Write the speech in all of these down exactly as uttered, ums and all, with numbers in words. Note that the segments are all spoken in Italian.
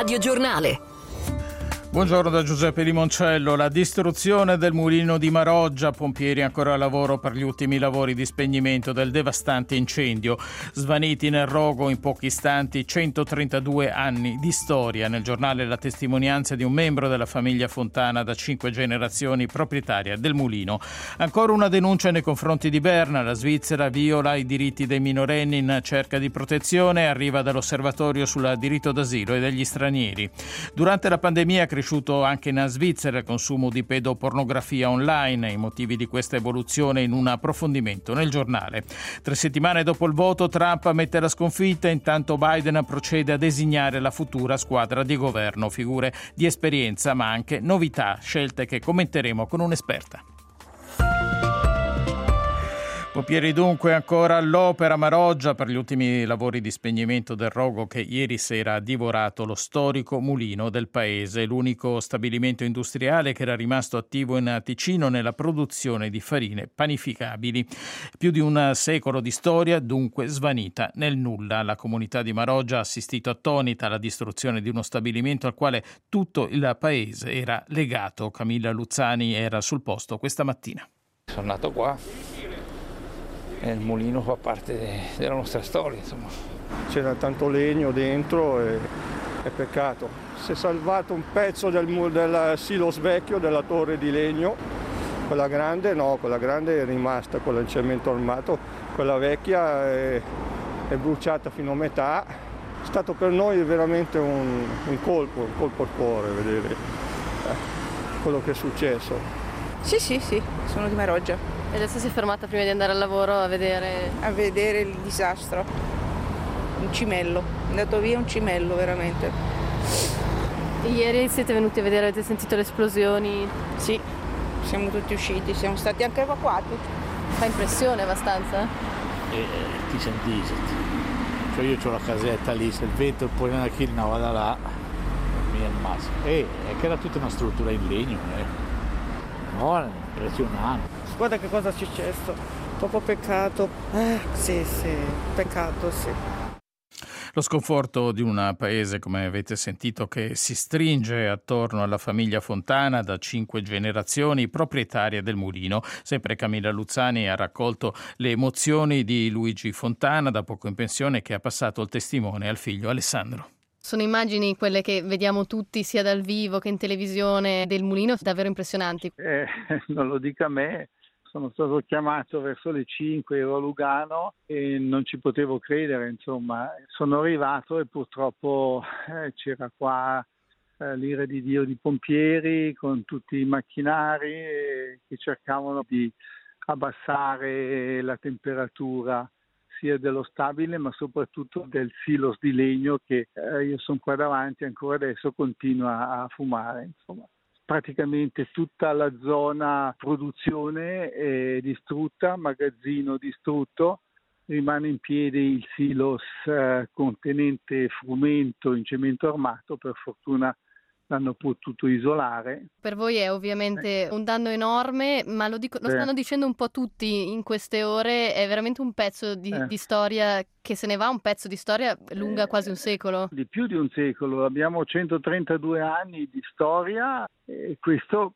Radio Giornale. Buongiorno da Giuseppe Limoncello. La distruzione del mulino di Maroggia, pompieri ancora a lavoro per gli ultimi lavori di spegnimento del devastante incendio. Svaniti nel rogo in pochi istanti centotrentadue anni di storia. Nel giornale la testimonianza di un membro della famiglia Fontana da cinque generazioni proprietaria del mulino. Ancora una denuncia nei confronti di Berna. La Svizzera viola i diritti dei minorenni in cerca di protezione. Arriva dall'osservatorio sul diritto d'asilo e degli stranieri. Durante la pandemia è cresciuto anche in Svizzera il consumo di pedopornografia online. I motivi di questa evoluzione in un approfondimento nel giornale. Tre settimane dopo il voto, Trump ammette la sconfitta, intanto Biden procede a designare la futura squadra di governo. Figure di esperienza ma anche novità, scelte che commenteremo con un'esperta. Pompieri dunque ancora all'opera a Maroggia per gli ultimi lavori di spegnimento del rogo che ieri sera ha divorato lo storico mulino del paese, l'unico stabilimento industriale che era rimasto attivo in Ticino nella produzione di farine panificabili. Più di un secolo di storia dunque svanita nel nulla. La comunità di Maroggia ha assistito attonita alla distruzione di uno stabilimento al quale tutto il paese era legato. Camilla Luzzani era sul posto questa mattina. Sono nato qua. E il mulino fa parte de- della nostra storia, insomma. C'era tanto legno dentro e è peccato. Si è salvato un pezzo del, del silos vecchio, della torre di legno. Quella grande no, quella grande è rimasta, quella in cemento armato. Quella vecchia è, è bruciata fino a metà. È stato per noi veramente un, un colpo, un colpo al cuore vedere eh, quello che è successo. Sì, sì, sì, sono di Maroggia. E adesso si è fermata prima di andare al lavoro a vedere... A vedere il disastro. Un cimello. È andato via un cimello, veramente. E ieri siete venuti a vedere, avete sentito le esplosioni? Sì, siamo tutti usciti, siamo stati anche evacuati. Fa impressione abbastanza? E ti senti, senti. Cioè io ho la casetta lì, se il vento poi non è no, vado là, mi è il massimo. E è che era tutta una struttura in legno, eh. No, impressionante. Guarda che cosa è successo, proprio peccato, eh, sì sì, peccato sì. Lo sconforto di un paese, come avete sentito, che si stringe attorno alla famiglia Fontana da cinque generazioni proprietaria del mulino. Sempre Camilla Luzzani ha raccolto le emozioni di Luigi Fontana, da poco in pensione, che ha passato il testimone al figlio Alessandro. Sono immagini quelle che vediamo tutti sia dal vivo che in televisione del mulino, davvero impressionanti. Eh, non lo dica a me. Sono stato chiamato verso le cinque, ero a Lugano e non ci potevo credere, insomma. Sono arrivato e purtroppo eh, c'era qua eh, l'ira di Dio di pompieri con tutti i macchinari eh, che cercavano di abbassare la temperatura sia dello stabile ma soprattutto del silos di legno che eh, io sono qua davanti e ancora adesso continua a fumare, insomma. Praticamente tutta la zona produzione è distrutta, magazzino distrutto, rimane in piedi il silos eh, contenente frumento in cemento armato, per fortuna l'hanno potuto isolare. Per voi è ovviamente un danno enorme, ma lo, dico, lo eh. stanno dicendo un po' tutti in queste ore, è veramente un pezzo di, eh. di storia che se ne va, un pezzo di storia lunga eh, quasi un secolo. Di più di un secolo, abbiamo centotrentadue anni di storia e questo,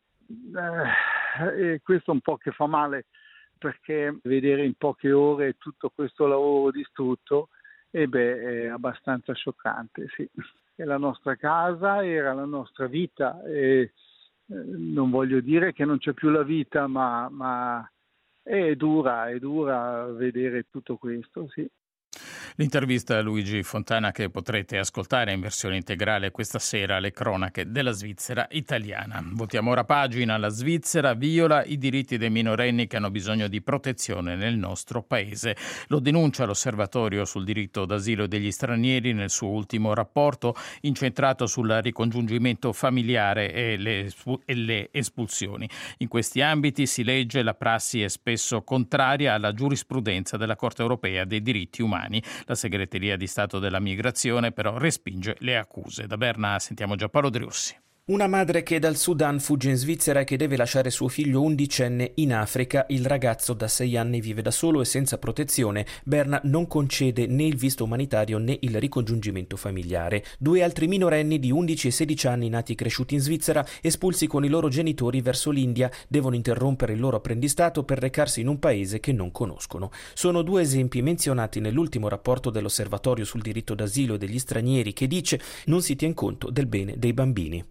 eh, e questo un po' che fa male, perché vedere in poche ore tutto questo lavoro distrutto eh beh, è abbastanza scioccante, sì. È la nostra casa, era la nostra vita e eh, non voglio dire che non c'è più la vita, ma, ma è dura, è dura vedere tutto questo, sì. L'intervista a Luigi Fontana che potrete ascoltare in versione integrale questa sera alle cronache della Svizzera italiana. Voltiamo ora pagina. La Svizzera viola i diritti dei minorenni che hanno bisogno di protezione nel nostro paese. Lo denuncia l'Osservatorio sul diritto d'asilo degli stranieri nel suo ultimo rapporto incentrato sul ricongiungimento familiare e le, e le espulsioni. In questi ambiti si legge la prassi è spesso contraria alla giurisprudenza della Corte europea dei diritti umani. La segreteria di Stato della Migrazione però respinge le accuse. Da Berna sentiamo Giampaolo Driussi. Una madre che dal Sudan fugge in Svizzera e che deve lasciare suo figlio undicenne in Africa. Il ragazzo da sei anni vive da solo e senza protezione. Berna non concede né il visto umanitario né il ricongiungimento familiare. Due altri minorenni di undici e sedici anni nati e cresciuti in Svizzera, espulsi con i loro genitori verso l'India, devono interrompere il loro apprendistato per recarsi in un paese che non conoscono. Sono due esempi menzionati nell'ultimo rapporto dell'Osservatorio sul diritto d'asilo e degli stranieri, che dice non si tien conto del bene dei bambini.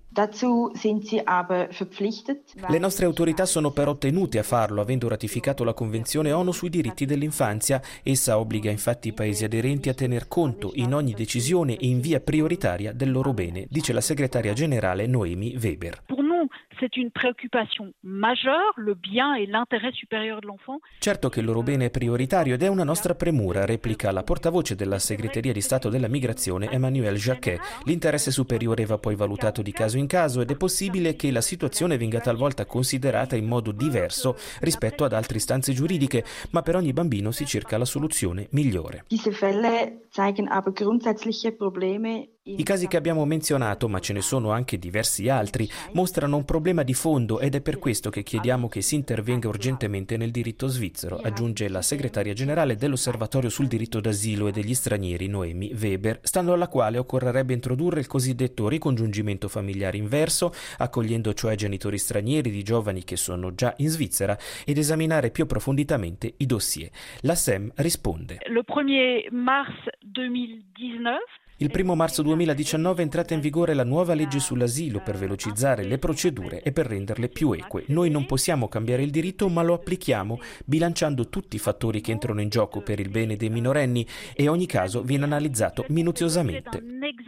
Le nostre autorità sono però tenute a farlo, avendo ratificato la Convenzione ONU sui diritti dell'infanzia. Essa obbliga infatti i paesi aderenti a tener conto in ogni decisione e in via prioritaria del loro bene, dice la segretaria generale Noemi Weber. C'est une préoccupation majeure, le bien et l'intérêt supérieur de l'enfant. Certo che il loro bene è prioritario ed è una nostra premura, replica la portavoce della Segreteria di Stato della Migrazione Emmanuel Jacquet. L'interesse superiore va poi valutato di caso in caso ed è possibile che la situazione venga talvolta considerata in modo diverso rispetto ad altre istanze giuridiche, ma per ogni bambino si cerca la soluzione migliore. Diese Fälle zeigen aber grundsätzliche Probleme. I casi che abbiamo menzionato, ma ce ne sono anche diversi altri, mostrano un problema di fondo ed è per questo che chiediamo che si intervenga urgentemente nel diritto svizzero, aggiunge la segretaria generale dell'Osservatorio sul diritto d'asilo e degli stranieri Noemi Weber, stando alla quale occorrerebbe introdurre il cosiddetto ricongiungimento familiare inverso, accogliendo cioè genitori stranieri di giovani che sono già in Svizzera, ed esaminare più approfonditamente i dossier. La S E M risponde. Le premier mars duemiladiciannove Il primo marzo duemiladiciannove è entrata in vigore la nuova legge sull'asilo per velocizzare le procedure e per renderle più eque. Noi non possiamo cambiare il diritto, ma lo applichiamo bilanciando tutti i fattori che entrano in gioco per il bene dei minorenni e ogni caso viene analizzato minuziosamente.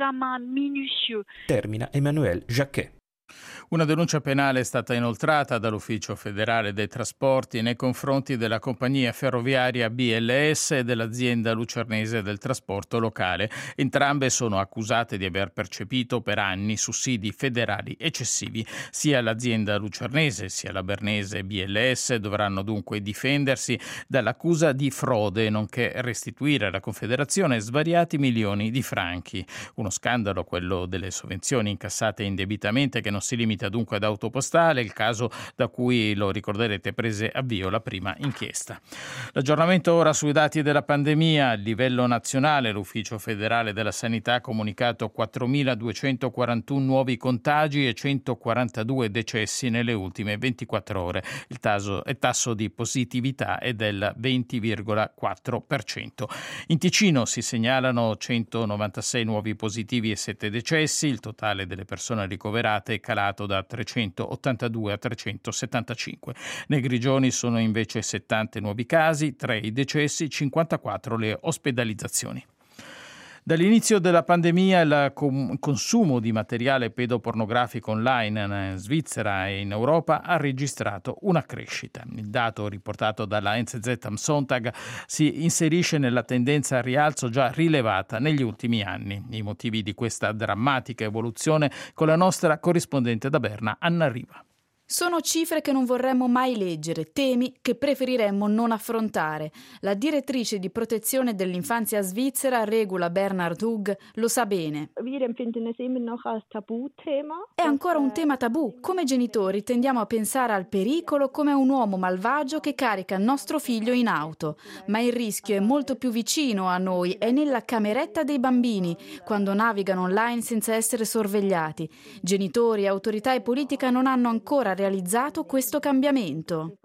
Termina Emmanuel Jacquet. Una denuncia penale è stata inoltrata dall'Ufficio federale dei trasporti nei confronti della compagnia ferroviaria B L S e dell'azienda lucernese del trasporto locale. Entrambe sono accusate di aver percepito per anni sussidi federali eccessivi. Sia l'azienda lucernese sia la bernese B L S dovranno dunque difendersi dall'accusa di frode, nonché restituire alla Confederazione svariati milioni di franchi. Uno scandalo, quello delle sovvenzioni incassate indebitamente, che non si limita dunque ad Autopostale, il caso da cui, lo ricorderete, prese avvio la prima inchiesta. L'aggiornamento ora sui dati della pandemia. A livello nazionale l'Ufficio federale della sanità ha comunicato quattromiladuecentoquarantuno nuovi contagi e centoquarantadue decessi nelle ultime ventiquattro ore. Il tasso, il tasso di positività è del venti virgola quattro per cento. In Ticino si segnalano centonovantasei nuovi positivi e sette decessi. Il totale delle persone ricoverate è calato da trecentottantadue a trecentosettantacinque. Nei Grigioni sono invece settanta nuovi casi, tre i decessi, cinquantaquattro le ospedalizzazioni. Dall'inizio della pandemia il consumo di materiale pedopornografico online in Svizzera e in Europa ha registrato una crescita. Il dato riportato dalla N Z Z am Sonntag si inserisce nella tendenza al rialzo già rilevata negli ultimi anni. I motivi di questa drammatica evoluzione con la nostra corrispondente da Berna, Anna Riva. Sono cifre che non vorremmo mai leggere, temi che preferiremmo non affrontare. La direttrice di protezione dell'infanzia svizzera, Regula Bernhard Hug, lo sa bene. È ancora un tema tabù. Come genitori tendiamo a pensare al pericolo come a un uomo malvagio che carica il nostro figlio in auto. Ma il rischio è molto più vicino a noi, è nella cameretta dei bambini, quando navigano online senza essere sorvegliati. Genitori, autorità e politica non hanno ancora realizzato questo cambiamento.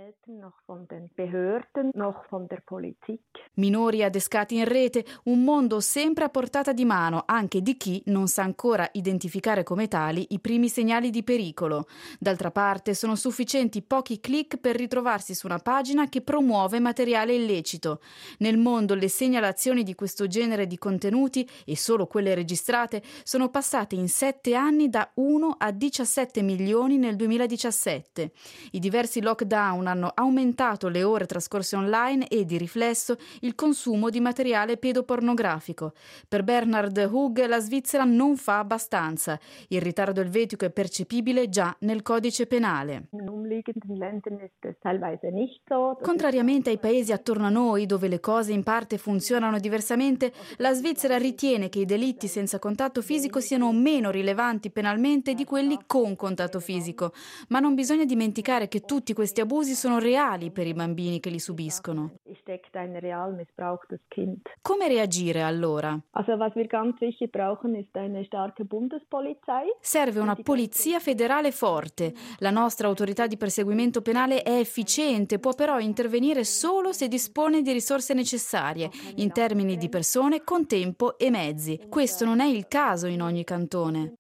Minori adescati in rete, un mondo sempre a portata di mano anche di chi non sa ancora identificare come tali i primi segnali di pericolo. D'altra parte sono sufficienti pochi click per ritrovarsi su una pagina che promuove materiale illecito. Nel mondo le segnalazioni di questo genere di contenuti, e solo quelle registrate, sono passate in sette anni da uno a diciassette milioni nel duemiladiciannove duemiladiciassette. I diversi lockdown hanno aumentato le ore trascorse online e, di riflesso, il consumo di materiale pedopornografico. Per Bernhard Hug la Svizzera non fa abbastanza. Il ritardo elvetico è percepibile già nel codice penale. Contrariamente ai paesi attorno a noi, dove le cose in parte funzionano diversamente, la Svizzera ritiene che i delitti senza contatto fisico siano meno rilevanti penalmente di quelli con contatto fisico. Ma non bisogna dimenticare che tutti questi abusi sono reali per i bambini che li subiscono. Come reagire allora? Serve una polizia federale forte. La nostra autorità di perseguimento penale è efficiente, può però intervenire solo se dispone di risorse necessarie, in termini di persone con tempo e mezzi. Questo non è il caso in ogni cantone.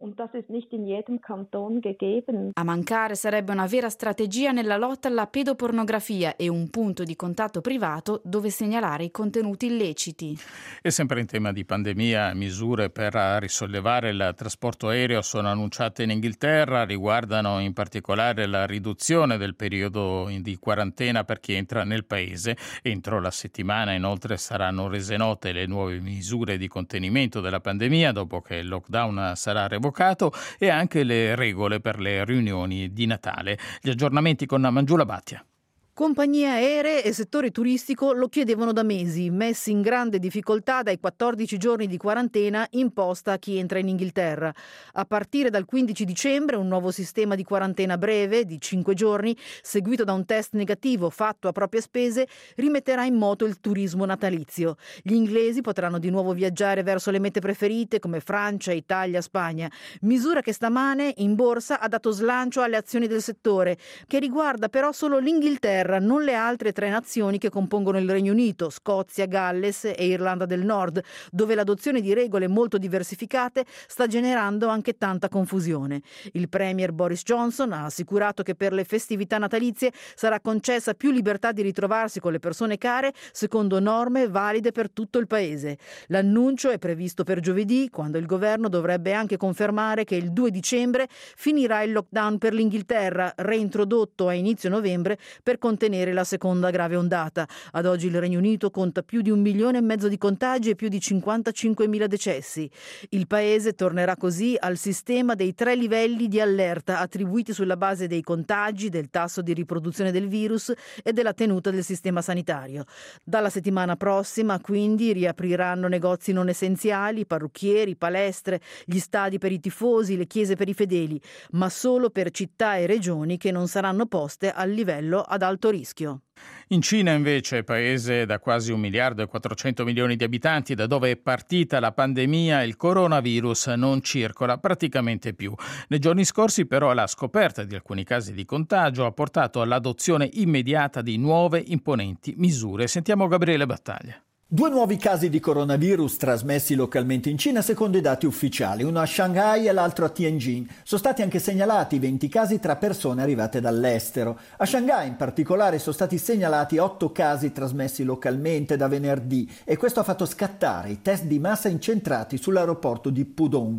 A mancare sarebbe una vera strategia nella lotta alla pedopornografia e un punto di contatto privato dove segnalare i contenuti illeciti. E sempre in tema di pandemia, misure per risollevare il trasporto aereo sono annunciate in Inghilterra, riguardano in particolare la riduzione del periodo di quarantena per chi entra nel paese. Entro la settimana inoltre saranno rese note le nuove misure di contenimento della pandemia dopo che il lockdown sarà revocato e anche le regole per le riunioni di Natale. Gli aggiornamenti con Mangiula Battia. Compagnie aeree e settore turistico lo chiedevano da mesi, messi in grande difficoltà dai quattordici giorni di quarantena imposta a chi entra in Inghilterra. A partire dal quindici dicembre un nuovo sistema di quarantena breve di cinque giorni, seguito da un test negativo fatto a proprie spese, rimetterà in moto il turismo natalizio. Gli inglesi potranno di nuovo viaggiare verso le mete preferite come Francia, Italia, Spagna. Misura che stamane in borsa ha dato slancio alle azioni del settore, che riguarda però solo l'Inghilterra, non le altre tre nazioni che compongono il Regno Unito, Scozia, Galles e Irlanda del Nord, dove l'adozione di regole molto diversificate sta generando anche tanta confusione. Il premier Boris Johnson ha assicurato che per le festività natalizie sarà concessa più libertà di ritrovarsi con le persone care secondo norme valide per tutto il paese. L'annuncio è previsto per giovedì, quando il governo dovrebbe anche confermare che il due dicembre finirà il lockdown per l'Inghilterra, reintrodotto a inizio novembre per contenere la seconda grave ondata. Ad oggi il Regno Unito conta più di un milione e mezzo di contagi e più di cinquantacinquemila decessi. Il paese tornerà così al sistema dei tre livelli di allerta attribuiti sulla base dei contagi, del tasso di riproduzione del virus e della tenuta del sistema sanitario. Dalla settimana prossima, quindi, riapriranno negozi non essenziali, parrucchieri, palestre, gli stadi per i tifosi, le chiese per i fedeli, ma solo per città e regioni che non saranno poste al livello ad alto rischio. In Cina invece, paese da quasi un miliardo e quattrocento milioni di abitanti, da dove è partita la pandemia, il coronavirus non circola praticamente più. Nei giorni scorsi però la scoperta di alcuni casi di contagio ha portato all'adozione immediata di nuove imponenti misure. Sentiamo Gabriele Battaglia. Due nuovi casi di coronavirus trasmessi localmente in Cina secondo i dati ufficiali, uno a Shanghai e l'altro a Tianjin. Sono stati anche segnalati venti casi tra persone arrivate dall'estero. A Shanghai in particolare sono stati segnalati otto casi trasmessi localmente da venerdì e questo ha fatto scattare i test di massa incentrati sull'aeroporto di Pudong.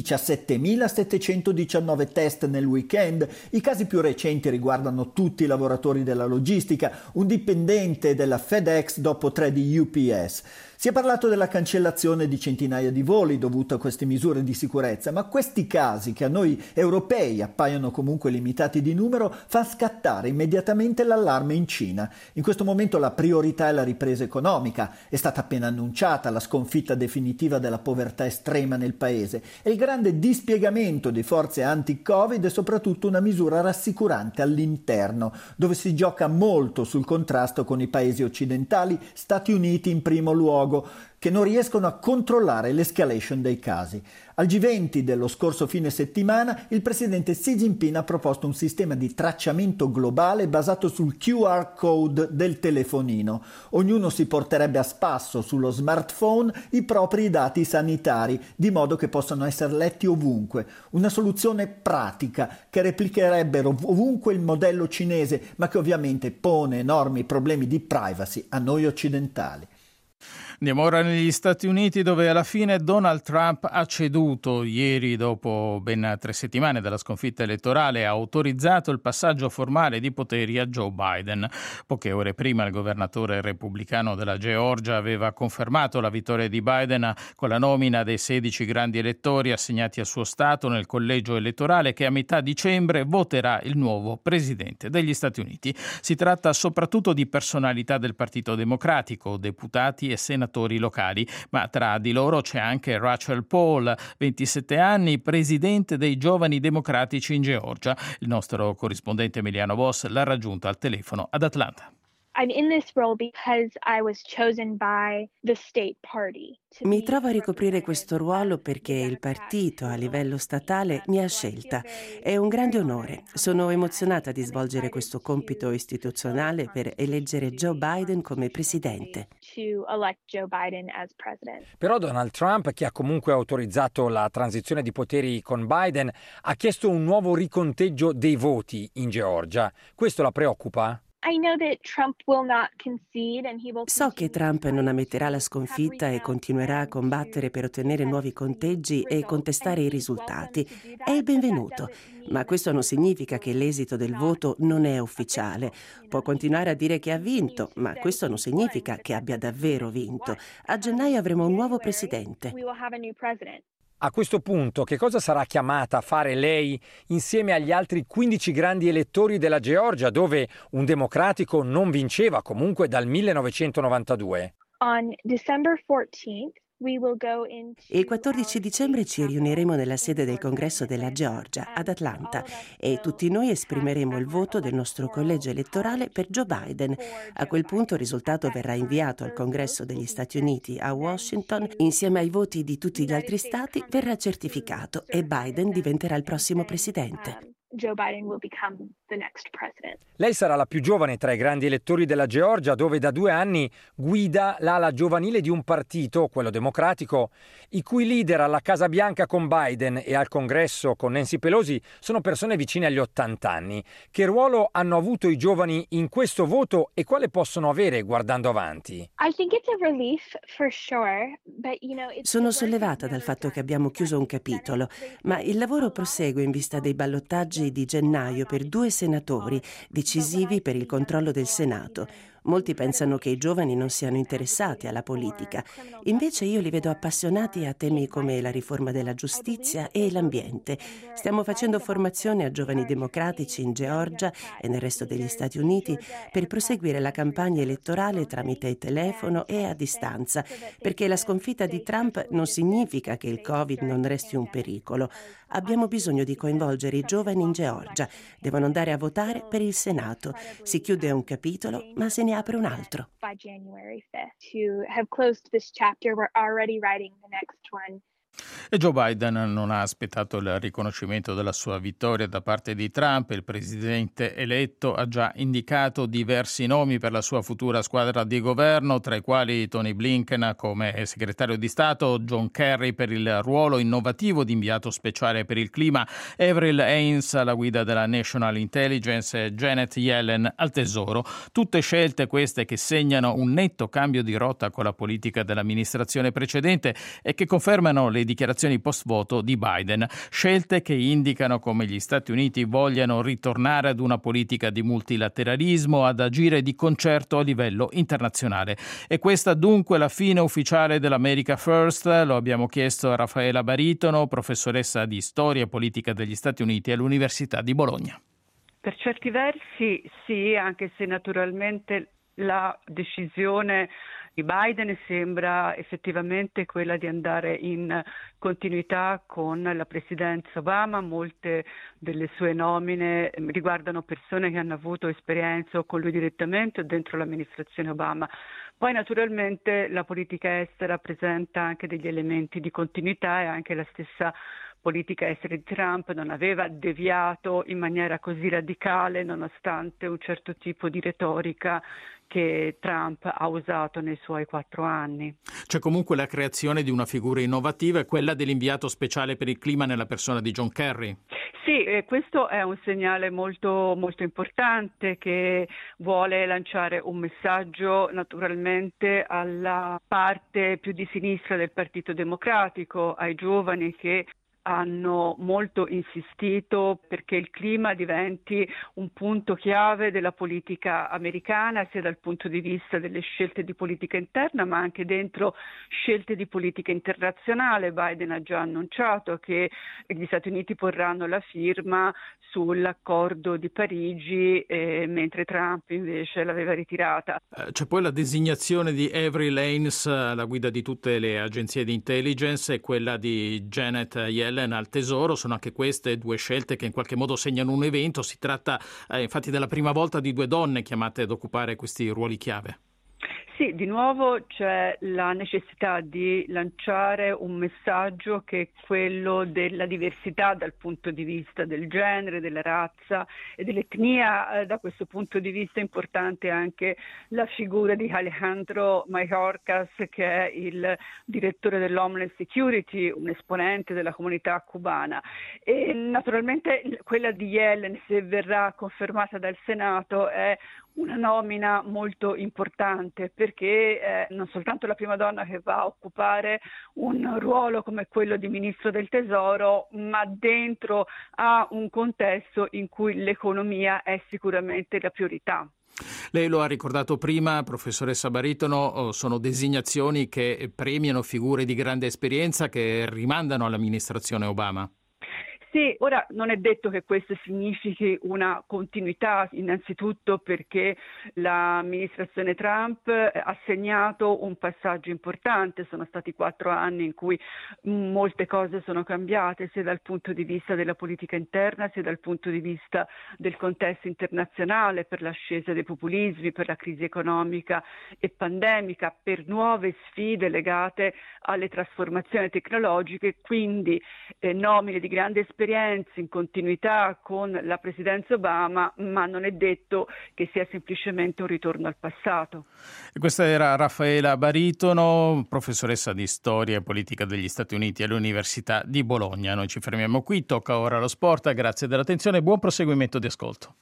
diciassettemilasettecentodiciannove test nel weekend. I casi più recenti riguardano tutti i lavoratori della logistica, un dipendente della FedEx dopo tre di U P S. Si è parlato della cancellazione di centinaia di voli dovuto a queste misure di sicurezza, ma questi casi, che a noi europei appaiono comunque limitati di numero, fa scattare immediatamente l'allarme in Cina. In questo momento la priorità è la ripresa economica. È stata appena annunciata la sconfitta definitiva della povertà estrema nel paese e il grande dispiegamento di forze anti-Covid è soprattutto una misura rassicurante all'interno, dove si gioca molto sul contrasto con i paesi occidentali, Stati Uniti in primo luogo, che non riescono a controllare l'escalation dei casi. Al G venti dello scorso fine settimana il presidente Xi Jinping ha proposto un sistema di tracciamento globale basato sul Q R code del telefonino. Ognuno si porterebbe a spasso sullo smartphone i propri dati sanitari, di modo che possano essere letti ovunque. Una soluzione pratica che replicherebbe ovunque il modello cinese, ma che ovviamente pone enormi problemi di privacy a noi occidentali. Andiamo ora negli Stati Uniti, dove alla fine Donald Trump ha ceduto. Ieri, dopo ben tre settimane dalla sconfitta elettorale, ha autorizzato il passaggio formale di poteri a Joe Biden. Poche ore prima il governatore repubblicano della Georgia aveva confermato la vittoria di Biden con la nomina dei sedici grandi elettori assegnati al suo Stato nel collegio elettorale che a metà dicembre voterà il nuovo presidente degli Stati Uniti. Si tratta soprattutto di personalità del Partito Democratico, deputati e senatori locali, ma tra di loro c'è anche Rachel Paul, ventisette anni, presidente dei Giovani Democratici in Georgia. Il nostro corrispondente Emiliano Voss l'ha raggiunto al telefono ad Atlanta. I'm in this role because I was chosen by the state party. Mi trovo a ricoprire questo ruolo perché il partito a livello statale mi ha scelta. È un grande onore. Sono emozionata di svolgere questo compito istituzionale per eleggere Joe Biden come presidente. To elect Joe Biden as president. Però Donald Trump, che ha comunque autorizzato la transizione di poteri con Biden, ha chiesto un nuovo riconteggio dei voti in Georgia. Questo la preoccupa? So che Trump non ammetterà la sconfitta e continuerà a combattere per ottenere nuovi conteggi e contestare i risultati. È il benvenuto, ma questo non significa che l'esito del voto non è ufficiale. Può continuare a dire che ha vinto, ma questo non significa che abbia davvero vinto. A gennaio avremo un nuovo presidente. A questo punto, che cosa sarà chiamata a fare lei insieme agli altri quindici grandi elettori della Georgia, dove un democratico non vinceva comunque dal millenovecentonovantadue? On December fourteenth, we will go into... Il quattordici dicembre ci riuniremo nella sede del Congresso della Georgia, ad Atlanta, e tutti noi esprimeremo il voto del nostro collegio elettorale per Joe Biden. A quel punto il risultato verrà inviato al Congresso degli Stati Uniti a Washington. Insieme ai voti di tutti gli altri stati verrà certificato e Biden diventerà il prossimo presidente. Joe Biden will become the next president. Lei sarà la più giovane tra i grandi elettori della Georgia, dove da due anni guida l'ala giovanile di un partito, quello democratico, i cui leader alla Casa Bianca con Biden e al Congresso con Nancy Pelosi sono persone vicine agli ottanta anni. Che ruolo hanno avuto i giovani in questo voto e quale possono avere guardando avanti? I think it's a relief for sure, but you know, it's Sono sollevata dal fatto che abbiamo chiuso un capitolo, ma il lavoro prosegue in vista dei ballottaggi di gennaio per due senatori decisivi per il controllo del Senato. Molti pensano che i giovani non siano interessati alla politica, invece io li vedo appassionati a temi come la riforma della giustizia e l'ambiente. Stiamo facendo formazione a giovani democratici in Georgia e nel resto degli Stati Uniti per proseguire la campagna elettorale tramite telefono e a distanza, perché la sconfitta di Trump non significa che il Covid non resti un pericolo. Abbiamo bisogno di coinvolgere i giovani in Georgia. Devono andare a votare per il Senato. Si chiude un capitolo, ma se ne apre un altro. By January fifth, to have closed this chapter, we're already writing the next one. E Joe Biden non ha aspettato il riconoscimento della sua vittoria da parte di Trump. Il presidente eletto ha già indicato diversi nomi per la sua futura squadra di governo, tra i quali Tony Blinken come segretario di Stato, John Kerry per il ruolo innovativo di inviato speciale per il clima, Avril Haines alla guida della National Intelligence e Janet Yellen al Tesoro. Tutte scelte queste che segnano un netto cambio di rotta con la politica dell'amministrazione precedente e che confermano le dichiarazioni post-voto di Biden, scelte che indicano come gli Stati Uniti vogliano ritornare ad una politica di multilateralismo, ad agire di concerto a livello internazionale. E questa dunque la fine ufficiale dell'America First? Lo abbiamo chiesto a Raffaela Baritono, professoressa di storia e politica degli Stati Uniti all'Università di Bologna. Per certi versi sì, anche se naturalmente la decisione di Biden sembra effettivamente quella di andare in continuità con la presidenza Obama. Molte delle sue nomine riguardano persone che hanno avuto esperienza o con lui direttamente o dentro l'amministrazione Obama. Poi naturalmente la politica estera presenta anche degli elementi di continuità e anche la stessa politica estera di Trump non aveva deviato in maniera così radicale nonostante un certo tipo di retorica che Trump ha usato nei suoi quattro anni. C'è comunque la creazione di una figura innovativa, è quella dell'inviato speciale per il clima nella persona di John Kerry. Sì, eh, questo è un segnale molto, molto importante che vuole lanciare un messaggio naturalmente alla parte più di sinistra del Partito Democratico, ai giovani che hanno molto insistito perché il clima diventi un punto chiave della politica americana, sia dal punto di vista delle scelte di politica interna, ma anche dentro scelte di politica internazionale. Biden ha già annunciato che gli Stati Uniti porranno la firma sull'accordo di Parigi, eh, mentre Trump invece l'aveva ritirata. C'è poi la designazione di Avery Lanes alla guida di tutte le agenzie di intelligence e quella di Janet Yellen al Tesoro. Sono anche queste due scelte che in qualche modo segnano un evento. Si tratta eh, infatti della prima volta di due donne chiamate ad occupare questi ruoli chiave. Sì, di nuovo c'è la necessità di lanciare un messaggio che è quello della diversità dal punto di vista del genere, della razza e dell'etnia. Eh, da questo punto di vista è importante anche la figura di Alejandro Mayorkas, che è il direttore dell'Homeland Security, un esponente della comunità cubana. E naturalmente quella di Yellen, se verrà confermata dal Senato, è una nomina molto importante perché è non soltanto la prima donna che va a occupare un ruolo come quello di Ministro del Tesoro, ma dentro a un contesto in cui l'economia è sicuramente la priorità. Lei lo ha ricordato prima, professoressa Baritono, sono designazioni che premiano figure di grande esperienza che rimandano all'amministrazione Obama. Sì, ora non è detto che questo significhi una continuità, innanzitutto perché l'amministrazione Trump ha segnato un passaggio importante, sono stati quattro anni in cui molte cose sono cambiate, sia dal punto di vista della politica interna, sia dal punto di vista del contesto internazionale, per l'ascesa dei populismi, per la crisi economica e pandemica, per nuove sfide legate alle trasformazioni tecnologiche, quindi eh, nomine di grande esperienza in continuità con la presidenza Obama, ma non è detto che sia semplicemente un ritorno al passato. E questa era Raffaela Baritono, professoressa di storia e politica degli Stati Uniti all'Università di Bologna. Noi ci fermiamo qui, tocca ora lo sport. Grazie dell'attenzione e buon proseguimento di ascolto.